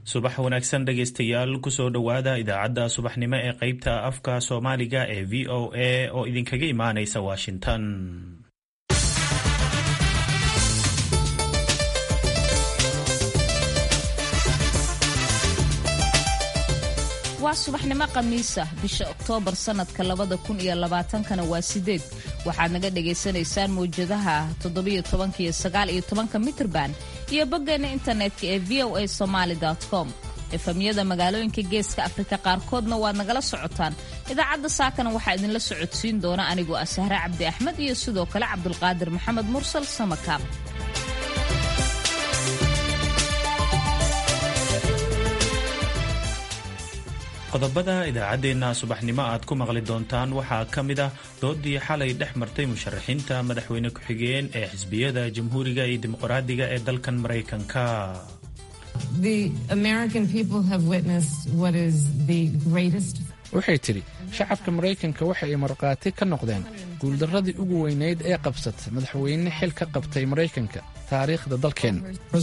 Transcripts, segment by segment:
subax wanaagsan dhegaystayaal kusoo dhowaada idaacadda subaxnimo ee qaybta afka soomaaliga ee v o a oo idinkaga imaanaysa washington. waa subaxnimo khamiis ah bisha oktoobar sanadka 2020kana waa 8 waxaad naga dhagaysanaysaan mawjadaha 17 iyo 19 mitrban iyo boggeena internetka ee voasomali.com. efamyada magaalooyinka geeska afrika qaarkoodna waad nagala socotaan. idaacadda saakana waxaa idinla socodsiin doona anigoo ah Sahra Cabdi Axmed iyo sidoo kale Cabdulqaadir Maxamed Mursal Samakaab. qodobada idaacaddeenna subaxnimo aad ku maqli doontaan waxaa ka mid ah doodii xalay dhex martay musharaxiinta madaxweyne ku-xigeen ee xisbiyada jamhuuriga iyo dimuqraadiga ee dalkan maraykanka. waxay tidhi shacabka maraykanka waxa ay markhaati ka noqdeen guuldarradii ugu weynayd ee qabsata madaxweyne xil ka qabtay maraykanka taariikhda dalkeenna.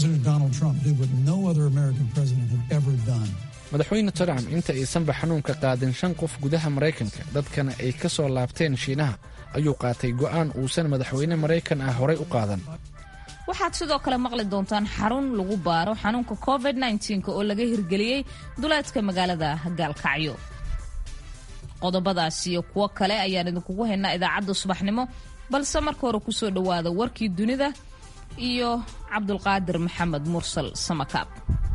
madaxweyne trump inta aysanba xanuunka qaadin 5 qof gudaha maraykanka dadkana ay ka soo laabteen shiinaha ayuu qaatay go'aan uusan madaxweyne maraykan ah horay u qaadan. waxaad sidoo kale maqli doontaan xarun lagu baaro xanuunka covid-19 oo laga hirgeliyey duleedka magaalada gaalkacyo. qodobadaas iyo kuwo kale ayaan idinkugu haynaa idaacadda subaxnimo, balse marka hore kusoo dhowaada warkii dunida iyo Cabdulqaadir Maxamed Mursal Samakaab.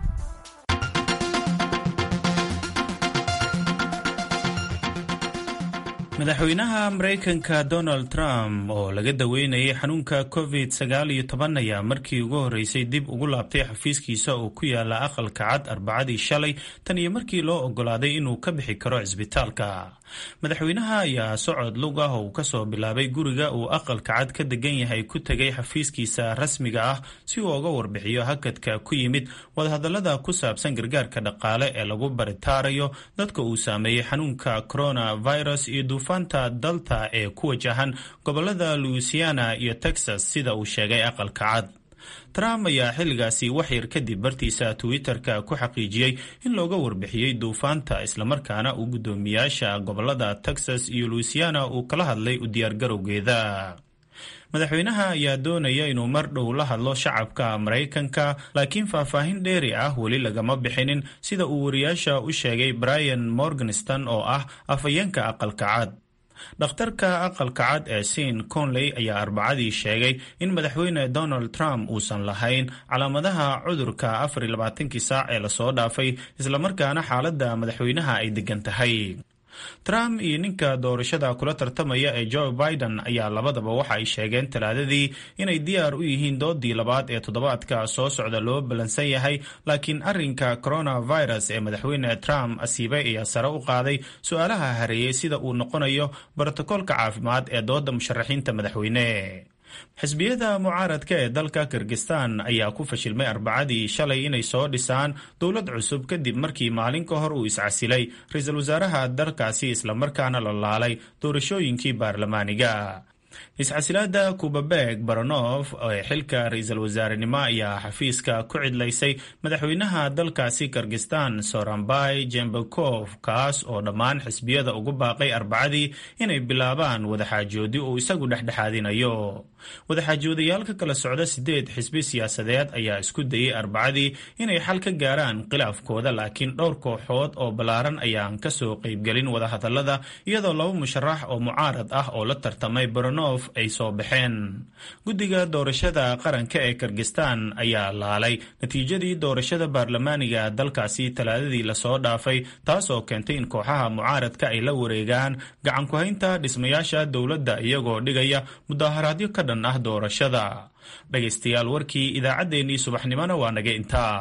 madaxweynaha maraykanka Donald Trump oo laga daweynayay xanuunka covid-19 ayaa markii ugu horeysay dib ugu laabtay xafiiskiisa oo ku yaala aqalka cad Arbacadii shalay tan iyo markii loo ogolaaday inuu ka bixi karo cisbitaalka. madaxweynaha ayaa socod lug ah oo ka soo bilaabay guriga uu aqalka cad ka degan yahay ku tegay xafiiskiisa rasmiga ah si uu uga warbixiyo hakadka ku yimid wadahadallada ku saabsan gargaarka dhaqaale ee lagu baritaarayo dadka uu saameeyey xanuunka coronavirus iyo duufaanta Delta ee ku wajahan gobolada Louisiana iyo Texas sida uu sheegay aqalka cad. Trump ayaa xilligaasi waxyar kadib bartiisa Twitter-ka ku xaqiijiyey in looga warbixiyey duufaanta islamarkaana uu guddoomiyaasha gobolada Texas iyo Louisiana uu kala hadlay u diyaargarowgeeda. madaxweynaha ayaa doonaya inuu mar dhow la hadlo shacabka maraykanka, laakiin faahfaahin dheeri ah weli lagama bixinin sida uu wariyaasha u sheegay Brian Morgenstern oo ah afhayeenka aqalka cad. dhakhtarka aqalka cad ee Sean Conley ayaa Arbacadii sheegay in madaxweyne Donald Trump uusan lahayn calaamadaha cudurka 24 saac ee lasoo dhaafay, islamarkaana xaaladda madaxweynaha ay degan tahay. Trump iyo ninka doorashada kula tartamaya ee Joe Biden ayaa labadaba waxa ay sheegeen Talaadadii inay diyaar u yihiin doodii labaad ee toddobaadka soo socda loo balansan yahay, laakiin arrinka coronavirus ee madaxweyne Trump asiibay ayaa sare u qaaday su'aalaha hareeyay sida uu noqonayo borotokoolka caafimaad ee dooda musharaxiinta madaxweyne. xisbiyada mucaaradka ee dalka Kyrgyzstan ayaa ku fashilmay Arbacadii shalay inay soo dhisaan dowlad cusub kadib markii maalin ka hor uu iscasilay ra'iisul wasaaraha dalkaasi islamarkaana la laalay doorashooyinkii baarlamaaniga. iscasilaada Kubabek Baronov ee xilka ra'iisul wasaarenimo ayaa xafiiska ku cidlaysay madaxweynaha dalkaasi Kyrgyzstan Sooronbay Jeenbekov, kaas oo dhammaan xisbiyada ugu baaqay Arbacadii inay bilaabaan wadaxaajoodi uu isagu dhexdhexaadinayo. wadaxaajoodayaal ka kala socda 8 xisbi siyaasadeed ayaa isku dayay Arbacadii inay xal ka gaaraan khilaafkooda, laakiin dhowr kooxood oo ballaaran ayaan ka soo qaybgelin wadahadallada, iyadoo 2 musharax oo mucaarad ah oo la tartamay Baronov ay soo baxeen. guddiga doorashada qaranka ee Kyrgyzstan ayaa laalay natiijadii doorashada baarlamaaniga dalkaasi Talaadadii lasoo dhaafay, taasoo keentay in kooxaha mucaaradka ay la wareegaan gacan ku haynta dhismayaasha dowladda iyagoo dhigaya mudaharaadyo ka dhan ah doorashada. dhagaystayaal, warkii idaacaddeenii subaxnimona waa naga intaa.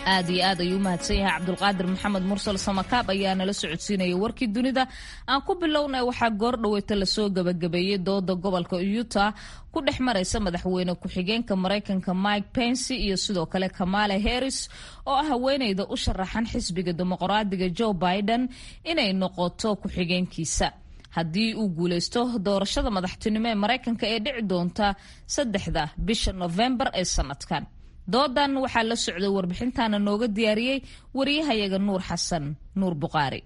aad iyo aad ayuu u mahadsan yahay cabdulqaadir maxamed mursal samakaab ayaa nala socodsiinaya warkii dunida. aan ku bilownay waxaa goor dhaweyta lasoo gabagabeeyey dooda gobolka Utah ku dhex maraysa madaxweyne ku-xigeenka Mareykanka Mike Pence iyo sidoo kale Kamala Harris oo ah haweeneyda u sharaxan xisbiga dimuqraadiga Joe Biden inay noqoto ku-xigeenkiisa haddii uu guuleysto doorashada madaxtinimo ee Mareykanka ee dhici doonta 3 bisha November ee sanadkan. doodan waxaa la socday warbixintaana nooga diyaariyey wariyahayaga Nuur Xasan Nuur Buqaari.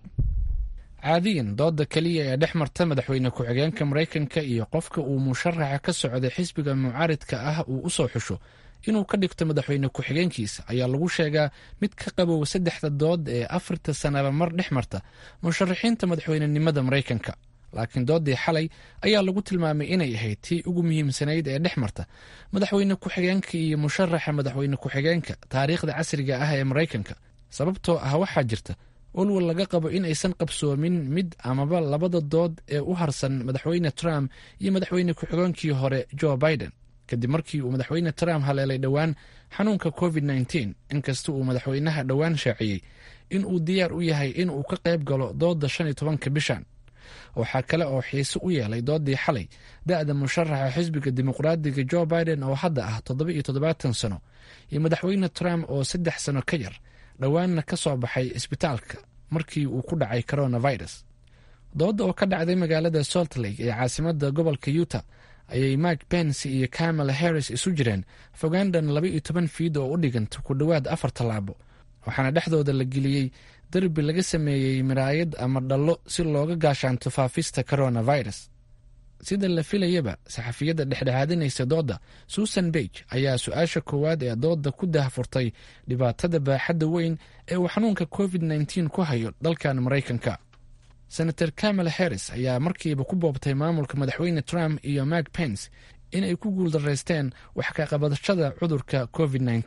caadiyan dooda kaliya ee dhex marta madaxweyne ku-xigeenka Mareykanka iyo qofka uu musharaxa ka socday xisbiga mucaaridka ah uu u soo xusho inuu ka dhigto madaxweyne ku-xigeenkiisa ayaa lagu sheegaa mid ka qabow 3 dood ee 4 sanaba mar dhex marta musharaxiinta madaxweynenimada Mareykanka. laakiin doodii xalay ayaa lagu tilmaamay inay ahayd tii ugu muhiimsanayd ee dhex marta madaxweyne ku-xigeenka iyo musharaxa madaxweyne ku-xigeenka taariikhda casriga ah ee Mareykanka. sababtoo ah waxaa jirta walwal laga qabo in aysan qabsoomin mid amaba labada dood ee u harsan madaxweyne Trump iyo madaxweyne ku-xigeenkii hore Joe Biden kadib markii uu madaxweyne Trump haleelay dhowaan xanuunka COVID-19 inkasta uu madaxweynaha dhowaan shaaciyey in uu diyaar u yahay in uu ka qayb galo dooda 15 bishan. waxaa kale oo xiise u yeelay doodii xalay da'da musharaxa xisbiga dimuqraadiga Joe Biden oo hadda ah 77 sano iyo madaxweyne Trump oo 3 sano ka yar dhowaanna ka soo baxay isbitaalka markii uu ku dhacay coronavirus. dooda oo ka dhacday magaalada Salt Lake ee caasimadda gobolka Utah ayay Mike Pence iyo Kamala Harris isu jireen fogaandan 12 fiid oo u dhiganta ku dhowaad 4 tallaabo waxaana dhexdooda la geliyey darbi laga sameeyey miraayad ama dhallo si looga gaashaanto faafista coronavirus. sida la filayaba saxafiyadda dhexdhexaadinaysa dooda Susan Page ayaa su-aasha koowaad ee dooda ku daahfurtay dhibaatada baaxadda weyn ee uu xanuunka COVID-19 ku hayo dalkan Mareykanka. Senator Kamala Harris ayaa markiiba ku boobtay maamulka madaxweyne Trump iyo Mike Pence inay ku guuldareysteen wax ka qabadashada cudurka COVID-19.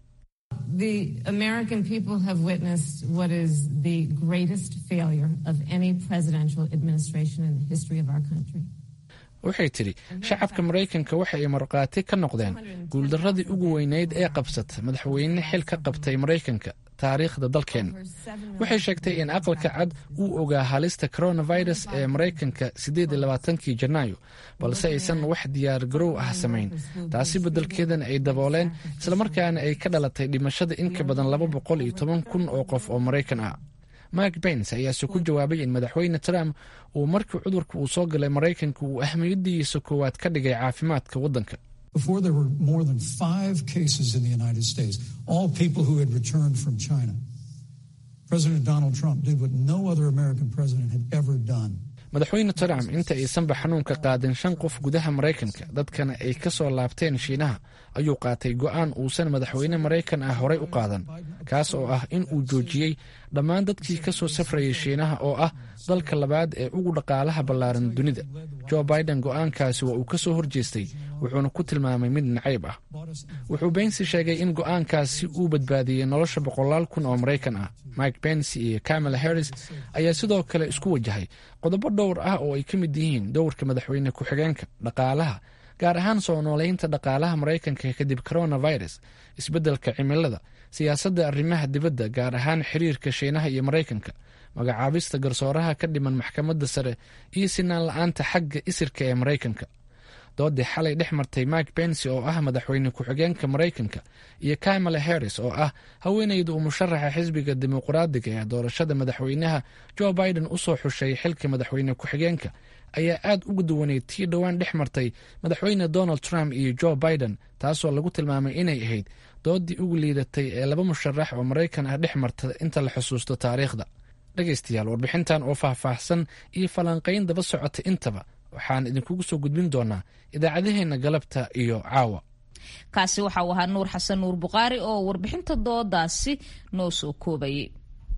The American people have witnessed what is the greatest failure of any presidential administration in the history of our country. waxay tiri shacabka Mareykanka waxa ay marqaati ka noqdeen guuldaradii ugu weyneyd ee qabsata madaxweyne xil ka qabtay Mareykanka taariikhda dalkeen. waxay sheegtay in aqalka cad uu ogaa halista coronavirus ee Mareykanka 28 Janaayo balse aysan wax diyaar garow ah samayn. taasi beddelkeedana ay dabooleen isla markaana ay ka dhalatay dhimashada in ka badan 210,000 oo qof oo Mareykan ah. Mike Pence ayaa ku jawaabay in madaxweyne Trump uu markii cudurka uu soo galay Mareykanka uu ahmiyadiisa koowaad ka dhigay caafimaadka waddanka. Before there were more than 5 cases in the United States, all people who had returned from China. President Donald Trump did what no other American president had ever done. madaxweyne Trump inta aysanba xanuunka qaadin 5 qof gudaha Mareykanka dadkana ay ka soo laabteen Shiinaha ayuu qaatay go'aan uusan madaxweyne Mareykan ah horey u qaadan kaas oo ah in uu joojiyey dhammaan dadkii ka soo safrayay Shiinaha oo ah dalka labaad ee ugu dhaqaalaha ballaaran dunida. Joe Biden go'aankaasi waa uu ka soo horjeestay wuxuuna ku tilmaamay mid nacayb ah. wuxuu Pence sheegay in go'aankaasi uu badbaadiyey nolosha 100,000 oo Mareykan ah. Mike Pence iyo Kamala Harris ayaa sidoo kale isku wajahay qodobo dhowr ah oo ay ka mid yihiin dowrka madaxweyne ku-xigeenka, dhaqaalaha, gaar ahaan soo nooleynta dhaqaalaha Mareykanka kadib coronavirus, isbeddelka cimilada, siyaasadda arrimaha dibadda gaar ahaan xiriirka Shiinaha iyo Mareykanka, magacaabista garsooraha ka dhiman maxkamadda sare iyo sinaan la'aanta xagga isirka ee Mareykanka. doodii xalay dhex martay Mike Pence oo ah madaxweyne ku-xigeenka Mareykanka iyo Kamala Harris oo ah haweeneyda uu musharaxa xisbiga dimuqraadiga ee doorashada madaxweynaha Joe Biden u soo xushay xilka madaxweyne ku-xigeenka ayaa aad uga duwaneyd tii dhowaan dhex martay madaxweyne Donald Trump iyo Joe Biden taasoo lagu tilmaamay inay ahayd doodii ugu liidatay ee laba musharax oo Mareykan ah dhex marta inta la xusuusto taariikhda. dhageystayaal warbixintan oo faahfaahsan iyo falanqayn daba socota intaba waxaan idinkugu soo gudbin doonaa idaacadaheena galabta iyo caawa. kaasi waxa uu ahaa Nuur Xasan Nuur Buqaari oo warbixinta doodaasi noo soo koobayay.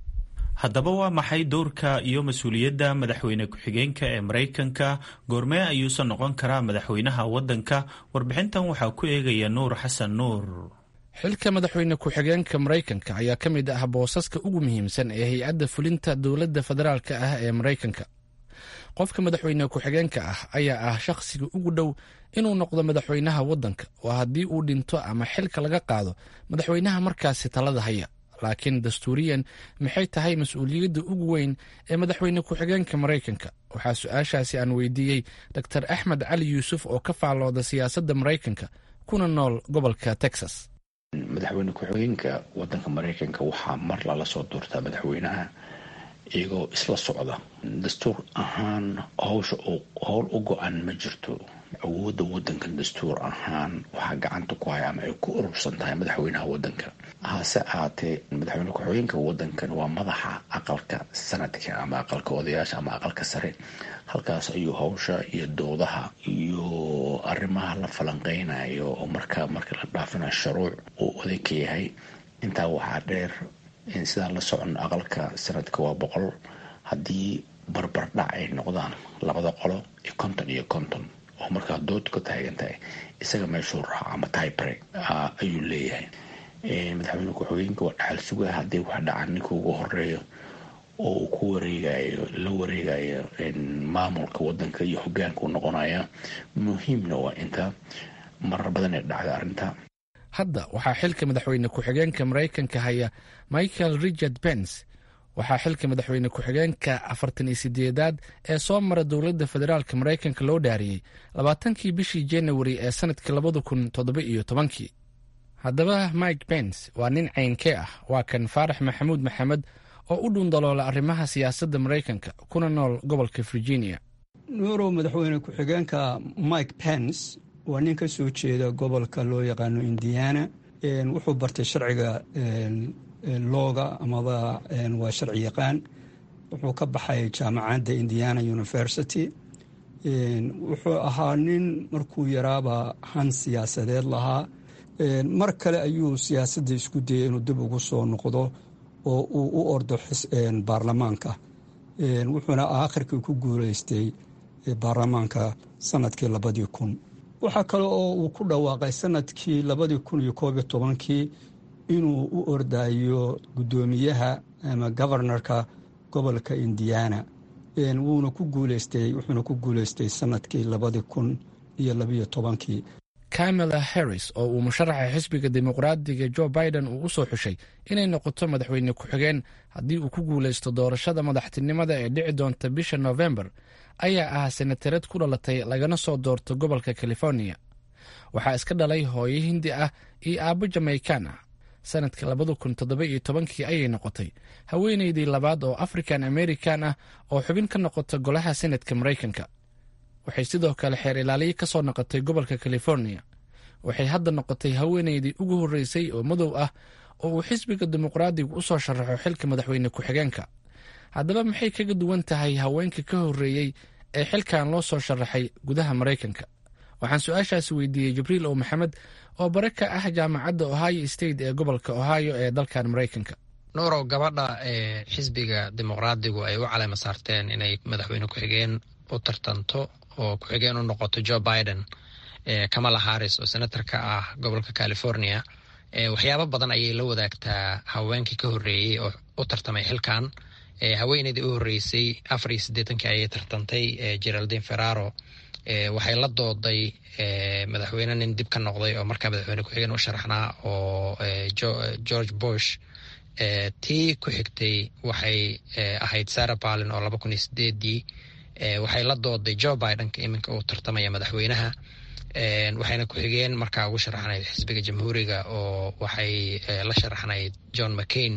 haddaba waa maxay doorka iyo mas-uuliyadda madaxweyne ku-xigeenka ee Mareykanka? goormee ayuusan noqon karaa madaxweynaha waddanka? warbixintan waxaa ku eegaya Nuur Xasan Nuur. xilka madaxweyne ku-xigeenka Mareykanka ayaa ka mid ah boosaska ugu muhiimsan ee hay-adda fulinta dowladda federaalka ah ee Mareykanka. qofka madaxweyne ku-xigeenka ah ayaa ah shakhsiga ugu dhow inuu noqdo madaxweynaha waddanka oo haddii uu dhinto ama xilka laga qaado madaxweynaha markaasi talada haya laakiin dastuuriyan maxay tahay mas-uuliyadda ugu weyn ee madaxweyne ku-xigeenka maraykanka? waxaa su-aashaasi aan weydiiyey dor axmed cali yuusuf oo ka faallooda siyaasadda maraykanka kuna nool gobolka texas. madaxweyne ku-xigeenka wadanka maraykanka waxaa mar lala soo doortaa madaxweynaha iyagoo isla socda. dastuur ahaan howsha howl u go-an ma jirto. awoodda wadankan dastuur ahaan waxaa gacanta ku haya ama ay ku urursan tahay madaxweynaha wadanka. hase ahaatee madaxweyne ku-xigeenka wadankan waa madaxa aqalka sanadka ama aqalka odayaasha ama aqalka sare. halkaas ayuu howsha iyo doodaha iyo arrimaha la falanqeynayo oo marka la dhaafinayo shuruuc uu oday ka yahay. intaa waxaa dheer in sidaan la socon aqalka sanadka waa 100 haddii barbardhac ay noqdaan labada qolo iyo 50 oo markaa dood ka taagan tahay isaga meeshuu raaco ama typebreak ayuu leeyahay. madaxweyne ku-xigeenka waa dhaxal sugaha haddii wax dhacan ninka ugu horeeyo oo uu ku la wareegayo maamulka wadanka iyo hogaanka u noqonaya. muhiimna waa inta marar badan ee dhacda arrinta. hadda waxaa xilka madaxweyne ku-xigeenka maraykanka haya michael richard pence. waxaa xilka madaxweyne ku-xigeenka 48aad ee soo mara dowladda federaalk maraykanka loo dhaariyey 20kii bishii januari ee sanadkii 2017. haddaba mike pence waa nin caynkee ah? waa kan faarax maxamuud maxamed oo u dhundaloola arrimaha siyaasadda maraykanka kuna nool gobolka virginia. nuurow, madaxweyne ku-xigeenka mike pence waa nin ka soo jeeda gobolka loo yaqaano indiana. wuxuu bartay sharciga looga amaba waa sharci yaqaan. wuxuu ka baxay jaamacadda indiana university. wuxuu ahaa nin markuu yaraaba han siyaasadeed lahaa. mar kale ayuu siyaasadda isku dayay inuu dib ugu soo noqdo oo uu u ordo baarlamaanka. wuxuuna aakhirkii ku guulaystay baarlamaanka sanadkii 2000. waxaa kale oo uu ku dhawaaqay sanadkii 2011 inuu u ordayo guddoomiyaha ama governorka gobolka indiana. wuxuuna ku guulaystay sanadkii 2012. kamala harris oo uu musharaxa xisbiga dimuqraadiga joe biden uu u soo xushay inay noqoto madaxweyne ku-xigeen haddii uu ku guulaysto doorashada madaxtinimada ee dhici doonta bisha novembar, ayaa ah senatarad ku dhalatay lagana soo doorto gobolka california. waxaa iska dhalay hooyo hindi ah iyo aabbo jamaikan ah. sanadka 2017 ayay noqotay haweeneydii labaad oo african american ah oo xubin ka noqota golaha senadka maraykanka. waxay sidoo kale xeer ilaaliye ka soo noqotay gobolka california. waxay hadda noqotay haweeneydii ugu horreysay oo madow ah oo uu xisbiga dimuqraadigu u soo sharaxo xilka madaxweyne ku-xigeenka. haddaba maxay kaga duwan tahay haweenka ka horreeyey ee xilkan loo soo sharaxay gudaha maraykanka? waxaan su-aashaasi weydiiyey jibriil o maxamed oo bare ka ah jaamacadda ohio state ee gobolka ohio ee dalkan maraykanka. nuurow, gabadha xisbiga dimuqraadigu ay u caleema saarteen inay madaxweyne ku-xigeen u tartanto oo ku-xigeen u noqoto joe biden, kamala harris oo senator ka ah gobolka california. waxyaabo badan ayay la wadaagtaa haweenkii ka horreeyey oo u tartamay xilkan. haweeneydii u horreysay 84 ayay tartantay, geraldine ferraro. waxay la dooday madaxweyne nin dib ka noqday oo markaa madaxweyne ku-xigeen u sharaxnaa oo george bush. tii ku xigtay waxay ahayd sarah palin oo 2008 waxay la dooday joe bidenka iminka uu tartamaya madaxweynaha. waxayna ku-xigeen markaa ugu sharaxnayd xisbiga jamhuuriga oo waxay la sharaxnayd john mccain.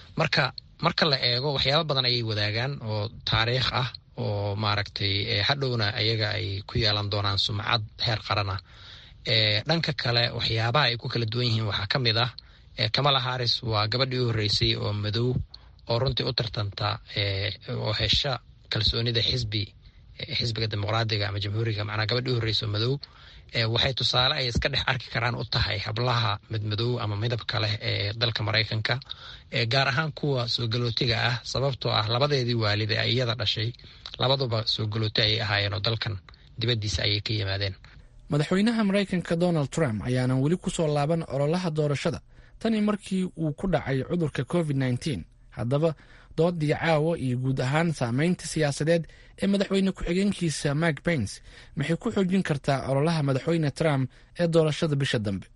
marka la eego waxyaabo badan ayay wadaagaan oo taariikh ah oo maaragtay hadhowna ayaga ay ku yeelan doonaan sumcad heer qaran ah. dhanka kale waxyaabaha ay ku kala duwan yihiin waxaa ka mid ah kamala harris waa gabadhii u horreysay oo madow oo runtii u tartanta oo hesha kalsoonida xisbiga dimuqraadiga ama jamhuuriga, macnaa gabadhii u horreysay oo madow. waxay tusaale ay iska dhex arki karaan u tahay hablaha midmadow ama midabka leh ee dalka maraykanka, gaar ahaan kuwa soo galootiga ah, sababtoo ah labadeedii waalid ee iyada dhashay labaduba soo galooti ayay ahaayeen oo dalkan dibaddiisa ayay ka yimaadeen. madaxweynaha maraykanka donald trump ayaanan weli ku soo laaban ololaha doorashada tani markii uu ku dhacay cudurka covid-19. haddaba doodii caawa iyo guud ahaan saameynta siyaasadeed ee madaxweyne ku-xigeenkiisa mike pence maxay ku xoojin kartaa ololaha madaxweyne trump ee doorashada bisha dambe?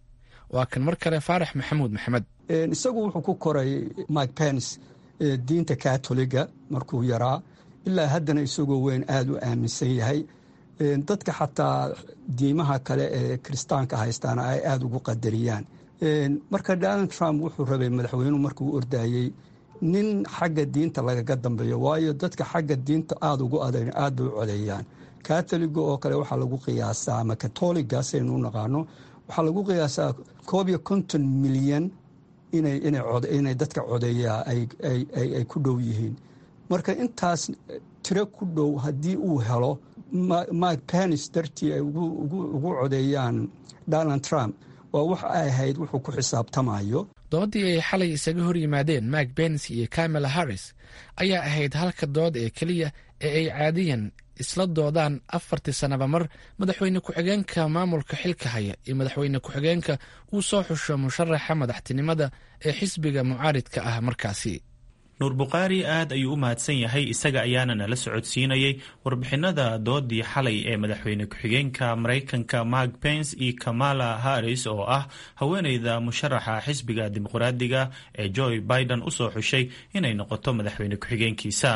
waa kan mar kale faarax maxamuud maxamed. isagu wuxuu ku koray Mike Pence diinta katoliga markuu yaraa ilaa haddana isagoo weyn aad u aaminsan yahay. dadka xataa diimaha kale ee kiristaanka haystaana ay aad ugu qadariyaan. marka Donald Trump wuxuu rabay madaxweynuhu markuu ordayey nin xagga diinta lagaga dambeeyo, waayo dadka xagga diinta aad ugu adeyn aad bay u codeeyaan. katoliga oo kale waxaa lagu qiyaasaa ama katoliga saynu u naqaano waxaa lagu qiyaasaa 50 milyan inay dadka codeeyaa ay ku dhow yihiin. marka intaas tiro ku dhow haddii uu helo Mike Pence dartii ay ugu codeeyaan Donald Trump waa wax ay ahayd wuxuu ku xisaabtamayo. doodii ay xalay isaga hor yimaadeen Mike Pence iyo Kamala Harris ayaa ahayd halka dood ee keliya ee ay caadiyan isla doodaan 4 sanaba mar madaxweyne ku-xigeenka maamulka xilka haya iyo madaxweyne ku-xigeenka uu soo xusho musharaxa madaxtinimada ee xisbiga mucaaridka ah markaasi. nuur bukhaari aad ayuu u mahadsan yahay, isaga ayaana nala socodsiinayay warbixinada doodii xalay ee madaxweyne ku-xigeenka maraykanka Mike Pence iyo Kamala Harris oo ah haweeneyda musharaxa xisbiga dimuqraadiga ee Joe Biden u soo xushay inay noqoto madaxweyne ku-xigeenkiisa.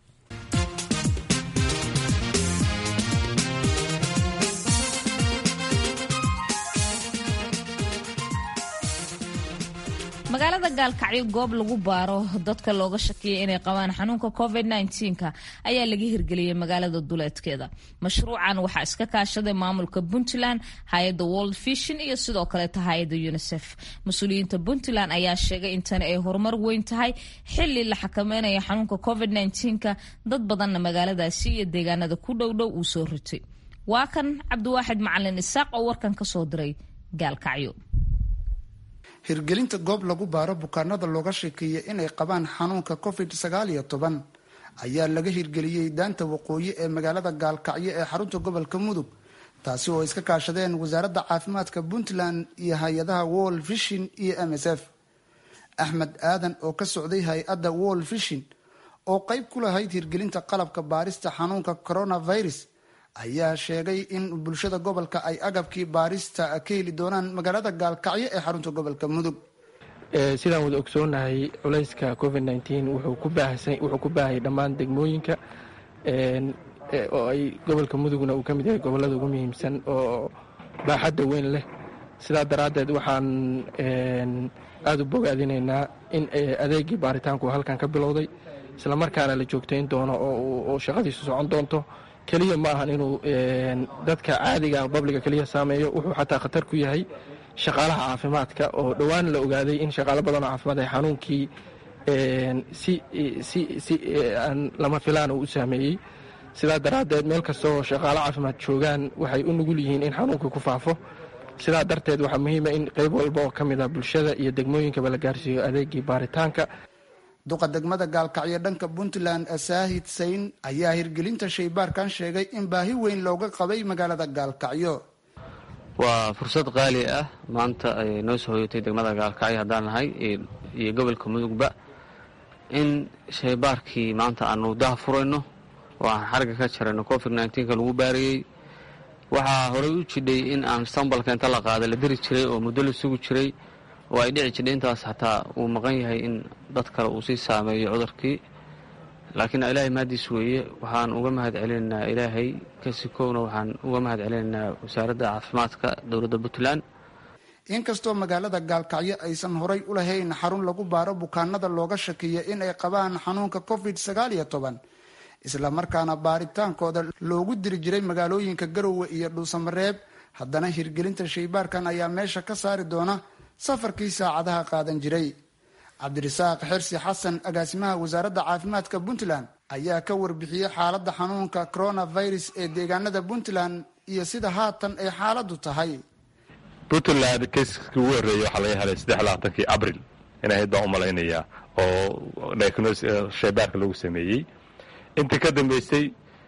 magaalada gaalkacyo goob lagu baaro dadka looga shakiyay inay qabaan xanuunka covid-19 ayaa laga hirgeliyey magaalada duleedkeeda. mashruucan waxaa iska kaashaday maamulka Puntland, hay-adda World Vision iyo sidoo kaleeta hay-adda UNICEF. mas-uuliyiinta Puntland ayaa sheegay in tani ay horumar weyn tahay xili la xakameynaya xanuunka covid-19 dad badanna magaaladaasi iyo deegaanada ku dhowdhow uu soo ritay. waa kan cabdiwaaxid macalin isaaq oo warkan ka soo diray gaalkacyo. hirgelinta goob lagu baaro bukaanada looga sheekeeyay inay qabaan xanuunka covid-19 ayaa laga hirgeliyey daanta waqooyi ee magaalada gaalkacyo ee xarunta gobolka mudug, taasi oo iska kaashadeen wasaaradda caafimaadka Puntland iyo hay-adaha World Vision iyo MSF. axmed aadan oo ka socday hay-adda World Vision oo qayb ku lahayd hirgelinta qalabka baarista xanuunka coronavirus ayaa sheegay in bulshada gobolka ay agabkii baarista ka heli doonaan magaalada gaalkacyo ee xarunta gobolka mudug. sidaan wada ogsoonahay culayska covid-19 wuxuu ku baahayay dhammaan degmooyinka oo ay gobolka mudugna uu ka mid yahay gobollada ugu muhiimsan oo baaxadda weyn leh. sidaa daraaddeed waxaan aada u bogaadinaynaa in adeegii baaritaanku halkan ka bilowday islamarkaana la joogtayn doono oo shaqadiisu socon doonto. keliya ma ahan inuu dadka caadiga babliga keliya saameeyo, wuxuu xataa khatar ku yahay shaqaalaha caafimaadka oo dhowaan la ogaaday in shaqaalo badan oo caafimaad ay xanuunkii si aan lama filaan uu u saameeyey. sidaa daraaddeed meel kasta oo shaqaalo caafimaad joogaan waxay u nugul yihiin in xanuunka ku faafo. sidaa darteed waxaa muhiima in qayb walba oo ka mid ah bulshada iyo degmooyinkaba la gaarsiiyo adeegii baaritaanka. duqa degmada gaalkacyo dhanka Puntland Saahid Sayn ayaa hirgelinta shaybaarkan sheegay in baahi weyn looga qabay magaalada gaalkacyo. waa fursad qaali ah maanta ay noo soo hoyatay degmada gaalkacyo haddaan nahay iyo gobolka mudugba in shaybaarkii maanta aanu daha furayno oo aan xarga ka jarayno covid-19 lagu baariyey. waxaa horey u jidhay in aan sambalka inta la qaada la diri jiray oo muddo la sugi jiray oo ay dhici jidhay intaas xataa uu maqan yahay in dad kale uu sii saameeyo cudurkii. laakiin ilaahay mahadiis weeye. waxaan uga mahad celinaynaa ilaahay kasikowna waxaan uga mahad celinaynaa wasaaradda caafimaadka dowladda Puntland. inkastoo magaalada gaalkacyo aysan horay u lahayn xarun lagu baaro bukaanada looga shakiya in ay qabaan xanuunka covid-19 isla markaana baaritaankooda loogu diri jiray magaalooyinka Garowe iyo Dhuusamareeb, haddana hirgelinta shaybaarkan ayaa meesha ka saari doona safarkii saacadaha qaadan jiray. cabdirasaaq xirsi xasan agaasimaha wasaaradda caafimaadka Puntland ayaa ka warbixiyey xaaladda xanuunka coronavirus ee deegaanada Puntland iyo sida haatan ay xaaladdu tahay. Puntland kiiskii ugu horreeyay waxaa laga helay 23 Abriil inay hadda u malaynayaa oo shaybaarka lagu sameeyey. intii ka dambeysay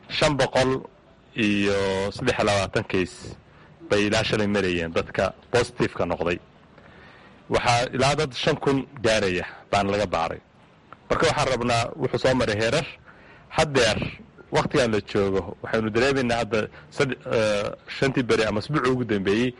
523 kiis bay ilaa shalay marayeen dadka positive-ka noqday. waxaa ilaa dad 5,000 gaaraya baan laga baaray. marka waxaan rabnaa wuxuu soo maray heerar. haddeer wakhtigan la joogo waxaynu dareemaynaa hadda 5 beri ama asbuuc ugu dambeeyey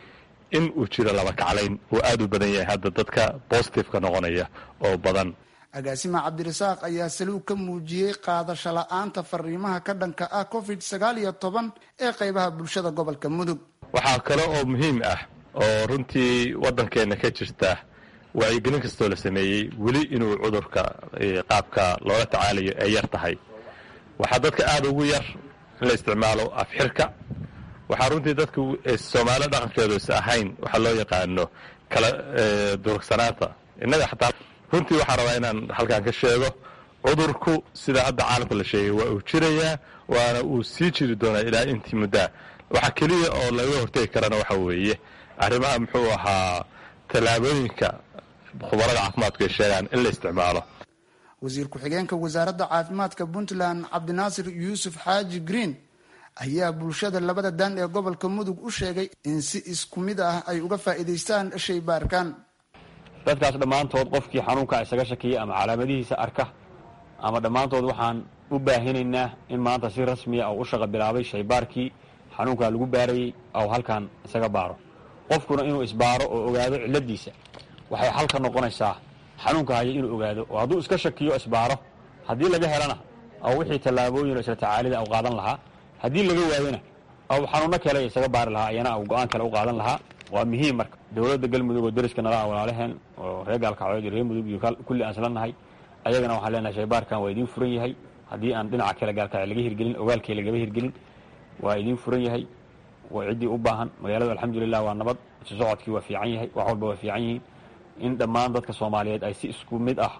in uu jiro laba kaclayn uu aad u badan yahay hadda dadka bositifeka noqonaya oo badan. agaasima cabdirasaaq ayaa saluug ka muujiyey qaadasho la-aanta fariimaha ka dhanka ah covid-19 ee qaybaha bulshada gobolka mudug. waxaa kale oo muhiim ah oo runtii waddankeena ka jirta wacyigelin kastoo la sameeyey weli inuu cudurka qaabka loola tacaalayo ay yar tahay. waxaa dadka aad ugu yar in la isticmaalo afxirka. waxaa runtii dadka Soomaali dhaqankeedu is ahayn waxa loo yaqaano kala durugsanaanta. innaga xataa runtii waxaan rabaa inaan halkan ka sheego cudurku sida hadda caalamka la sheegay waa uu jirayaa waana uu sii jiri doonaa ilaa intii muddaa. waxa keliya oo laga hortegi karana waxa weeye arrimaha muxuu ahaa tallaabooyinka khubarada caafimaadku ay sheegaan in la isticmaalo. wasiir ku-xigeenka wasaaradda caafimaadka puntland cabdinaasir yuusuf xaaji green ayaa bulshada labada daan ee gobolka mudug u sheegay in si isku mid ah ay uga faa'iidaystaan shaybaarkan. dadkaas dhammaantood qofkii xanuunka isaga shakiya ama calaamadihiisa arka ama dhammaantood waxaan u baahinaynaa in maanta si rasmiya oo u shaqo bilaabay shaybaarkii xanuunka lagu baarayey oo halkan isaga baaro. qofkuna inuu isbaaro oo ogaado cilladiisa waxay xal ka noqonaysaa xanuunka haya inuu ogaado oo hadduu iska shakiyo isbaaro haddii laga helana oo wixii tallaabooyin oo isla tacaalida u qaadan lahaa haddii laga waayona oo xanuuno kale isaga baari lahaa ayana go'aan kale u qaadan lahaa. waa muhiim marka dowladda galmudug oo dariska nala walaalaheen oo reer gaalkacyood iyo reer mudug iyo kulli aan islannahay ayagana waxaan leenahay shaybaarkan waa idiin furan yahay. haddii aan dhinaca kale gaalkacyo laga hirgelin ogaalkee lagaba hirgelin waa idiin furan yahay. waa ciddii u baahan magaaladu alxamdulilah waa nabad isu socodkii waa fiican yahay wax walba waa fiican yihiin. in dhammaan dadka Soomaaliyeed ay si isku mid ah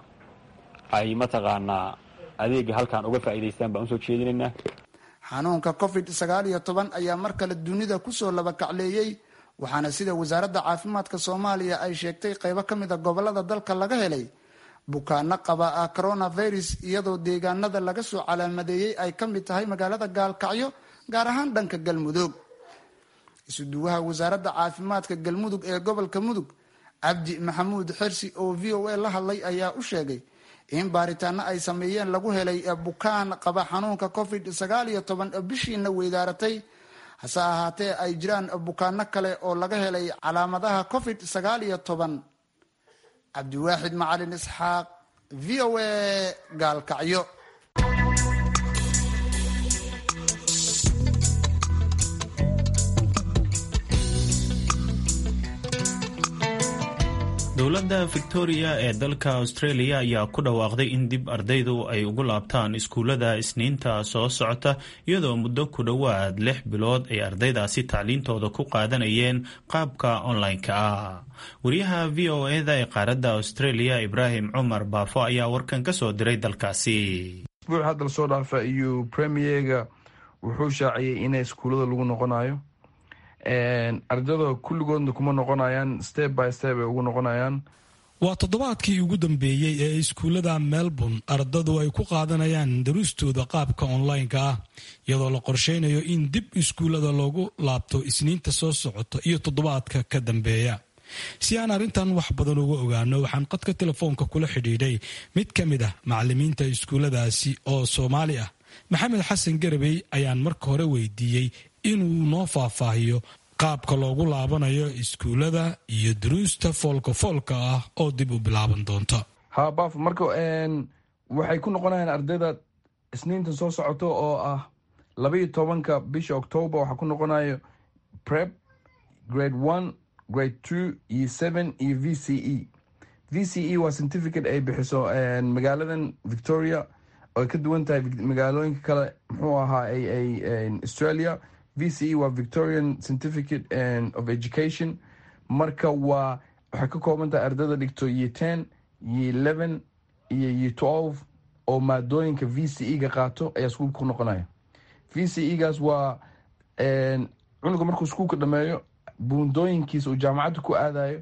ay mataqaanaa adeega halkan uga faa'iidaystaan baan usoo jeedinaynaa. xanuunka covid-19 ayaa mar kale dunida kusoo laba kacleeyey waxaana sida wasaaradda caafimaadka Soomaaliya ay sheegtay qaybo ka mid a gobolada dalka laga helay bukaano qaba coronavirus iyadoo deegaanada laga soo calaamadeeyey ay ka mid tahay magaalada Gaalkacyo gaar ahaan dhanka Galmudug. isuduwaha wasaaradda caafimaadka Galmudug ee gobolka Mudug Cabdi Maxamuud Xirsi oo VOA la hadlay ayaa u sheegay in baaritaano ay sameeyeen lagu helay bukaan qaba xanuunka covid-19 bishiina weydaaratay. hase ahaatee ay jiraan bukaano kale oo laga helay calaamadaha covid-19. cabdiwaaxid macalin isxaaq VOA Gaalkacyo. dowladda victoria ee dalka australia ayaa ku dhawaaqday in dib ardaydu ay ugu laabtaan iskuullada isniinta soo socota iyadoo muddo ku dhowaad 6 bilood ay ardaydaasi tacliintooda ku qaadanayeen qaabka online-ka ah. wariyaha VOA-da ee qaaradda australia ibraahim cumar baafo ayaa warkan ka soo diray dalkaasi. isbuuc hadda lasoo dhaafa iyo premierga wuxuu shaaciyey inay iskuullada lagu noqonayo. ardada kulligoodna kuma noqonayaan, step by step ay ugu noqonayaan. waa toddobaadkii ugu dambeeyey ee iskuullada Melbourne ardadu ay ku qaadanayaan daruustooda qaabka online-ka ah iyadoo la qorsheynayo in dib iskuullada loogu laabto isniinta soo socota iyo toddobaadka ka dambeeya. si aan arrintan wax badan uga ogaano waxaan qadka telefoonka kula xidhiidhay mid ka mid ah macallimiinta iskuulladaasi oo Soomaali ah. Maxamed Xasan Garabey ayaan marka hore weydiiyey inuu noo faahfaahiyo qaabka loogu laabanayo iskuullada iyo duruusta foolka ah oo dib u bilaaban doonta. baaf marka waxay ku noqonayaan ardayda isniintan soo socoto oo ah 12 bisha October. waxaa ku noqonayo prep, grade 1, grade 2 iyo 7 iyo VCE. VCE waa certificate ay bixiso magaaladan Victoria oo ka duwan tahay magaalooyinka kale muxuu ahaa ay Australia. VCE waa Victorian Certificate of Education. marka waxay ka kooban tahay ardayda dhigto year 10, year 11 iyo year 12 oo maadooyinka VCE-ga qaato ayaa iskuulka ku noqonaya. VCE-gaas waa cunuga markuu iskuulka dhameeyo buundooyinkiisa uu jaamacadda ku aadayo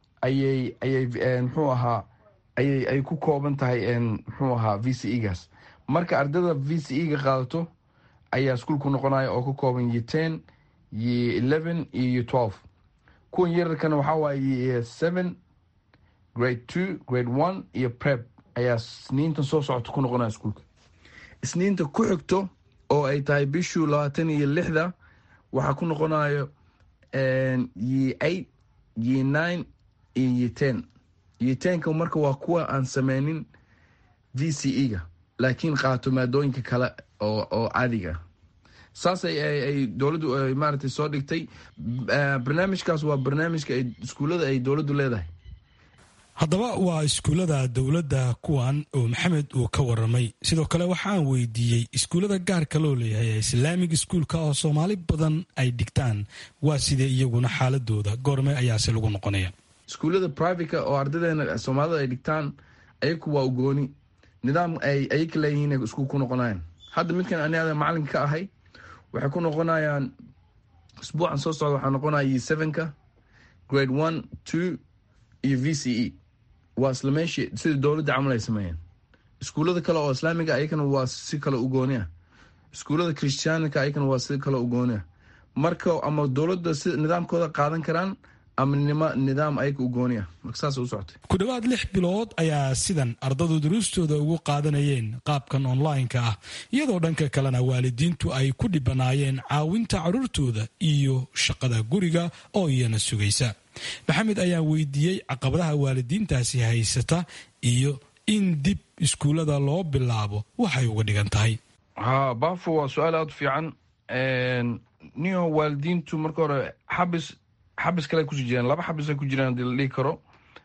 ayay muxuu ahaa ayay ku kooban tahay muxuu ahaa VCE-gaas. marka ardayda VCE-ga qaadato ayaa iskuulku noqonaya oo ka kooban year 10, year 11 iyo year 12. kuwan yararkana waxaa waaye year 7, grade 2, grade 1 iyo prep ayaa isniintan soo socota ku noqonaya iskuulka. isniinta ku xigto oo ay tahay bishuu 26 waxaa ku noqonayo year 8, Ye9 iyo Ye10. Ye10ka marka waa kuwa aan sameynin VCE-ga laakiin qaato maadooyinka kale oo caadiga. saas ay dowladdu maaragtay soo dhigtay. Barnaamijkaas waa barnaamijka iskuullada ay dowladdu leedahay. haddaba waa iskuullada dowladda kuwan oo maxamed uu ka waramay. sidoo kale waxaan weydiiyey iskuullada gaarka loo leeyahay ee islaamig iskuulka oo soomaali badan ay dhigtaan waa sidee iyaguna xaaladooda goorme ayaase lagu noqonaya. iskuullada private-ka oo ardadeena soomaalida ay dhigtaan ayaku waa ugooni nidaam ay ka leeyihiin iskuul ku noqonayaan. hadda midkan aniga macalinka ka ahay waxay ku noqonayaan isbuucan soo socda waxaa noqonaya Ye7ka grade 1 2 iyo VCE. waa isla meeshii sida dowladda camal ay sameeyeen. iskuullada kale oo islaamiga ayakana waa si kale u gooni ah. iskuullada Christianka ayakana waa si kale u gooni ah. marka ama dowladda si nidaamkooda qaadan karaan ama nidaam ayaga u gooni ah. marka saas u socotay. ku dhowaad 6 bilood ayaa sidan ardadu duruustooda ugu qaadanayeen qaabkan online-ka ah iyadoo dhanka kalena waalidiintu ay ku dhibanaayeen caawinta carruurtooda iyo shaqada guriga oo iyana sugaysa. maxamed ayaa weydiiyey caqabadaha waalidiintaasi haysata iyo in dib iskuullada loo bilaabo waxay uga dhigan tahay. baafo waa su-aal aada u fiican. niyo waalidiintu marka hore xabis kale kusii jiraan 2 xabis ay ku jiraan hadii la dhihi karo.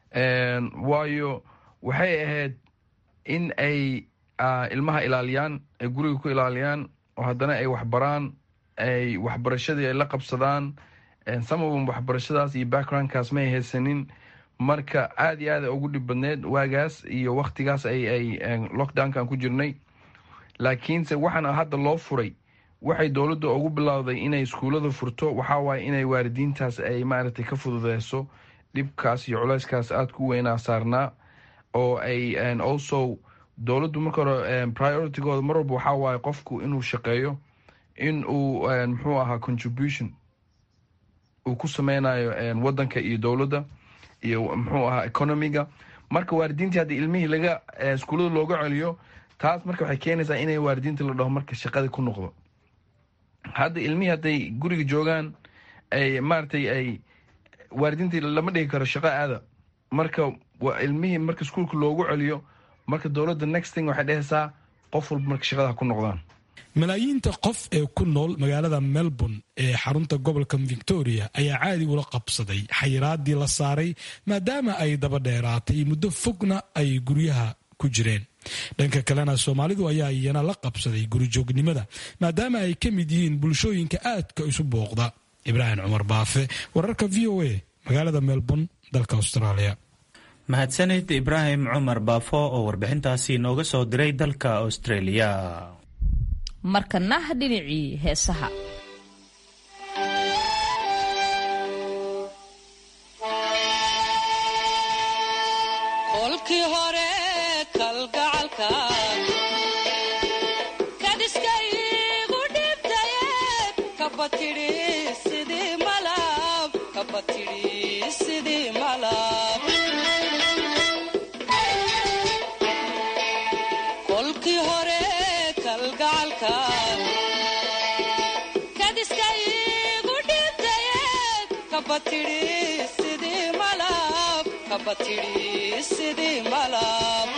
waayo waxay ahayd in ay ilmaha ilaaliyaan ay guriga ku ilaaliyaan oo haddana ay waxbaraan ay waxbarashadii ay la qabsadaan. samaba waxbarashadaas iyo backgroundkaas may haysanin marka aad iyo aad ugu dhib badneed waagaas iyo waktigaas ay lockdownkan ku jirnay. laakiinse waxaana hadda loo furay waxay dowladda ugu bilowday inay iskuullada furto waxaa waaye inay waalidiintaas ay maaragtay ka fududeyso dhibkaas iyo culeyskaas aad ku weynaa saarnaa oo ay also dowladdu marka hore prioritigooda mar walba waxaa waaye qofku inuu shaqeeyo in uu muxuu ahaa contribution uu ku sameynayo wadanka iyo dowladda iyo muxuu ahaa economiga. marka waalidiintii haddii ilmihii laga iskuullada looga celiyo taas marka waxay keenaysaa inay waalidiinta la dhaho marka shaqadii ku noqdo. hadda ilmihii hadday guriga joogaan ay maaragtay ay waalidiintii lama dhigi karo shaqo aada marka ilmihii marka iskuulka loogu celiyo marka dowladda next thing waxay dhehaysaa qof walba marka shaqada ku noqdaan. malaayiinta qof ee ku nool magaalada Melbourne ee xarunta gobolka Victoria ayaa caadi ula qabsaday xayiraadii la saaray maadaama ay daba dheeraatay muddo fogna ay guryaha ku jireen. dhanka kalena Soomaalidu ayaa iyana la qabsaday guri joognimada maadaama ay ka mid yihiin bulshooyinka aadka isu booqda. Ibraahim Cumar Baafe, wararka VOA, magaalada Melbourne, dalka Australia. mahadsanid Ibraahim Cumar Baafo oo warbixintaasi nooga soo diray dalka Australia. markana dhinacii heesaha. kolkii hore kalgacalka kadiskaygu dhibtaye kabatidhi sidii malab kabatidhi sidii malab kolkii hore kalgacalka kadiskaygu dhibtaye kabatidhi sidii malab kabatidhi sidii malab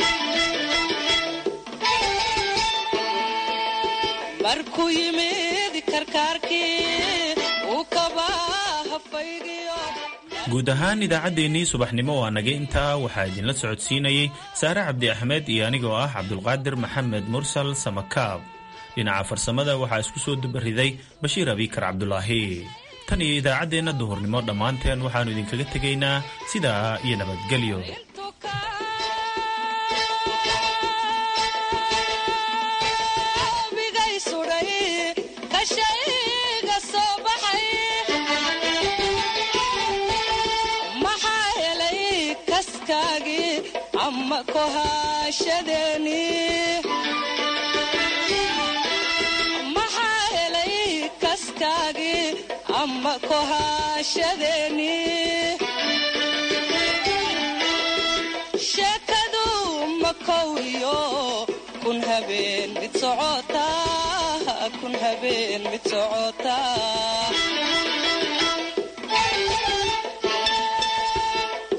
markuu yimid karkaarkii uu kabaa hafaygiyo. guud ahaan idaacaddeenii subaxnimo waa naga intaa waxaa idinla socodsiinayey saare cabdi axmed iyo anigoo ah cabdulqaadir maxamed mursal samakaab. dhinaca farsamada waxaa isku soo dubariday bashiir abikar cabdulaahi. tan iyo idaacaddeenna duhurnimo dhammaanteen waxaannu idinkaga tegaynaa sidaa iyo nabadgelyo. maxaa helay kaskaagii ama kohashadeeni sheekadu makow iyo kun habeen mid socotaa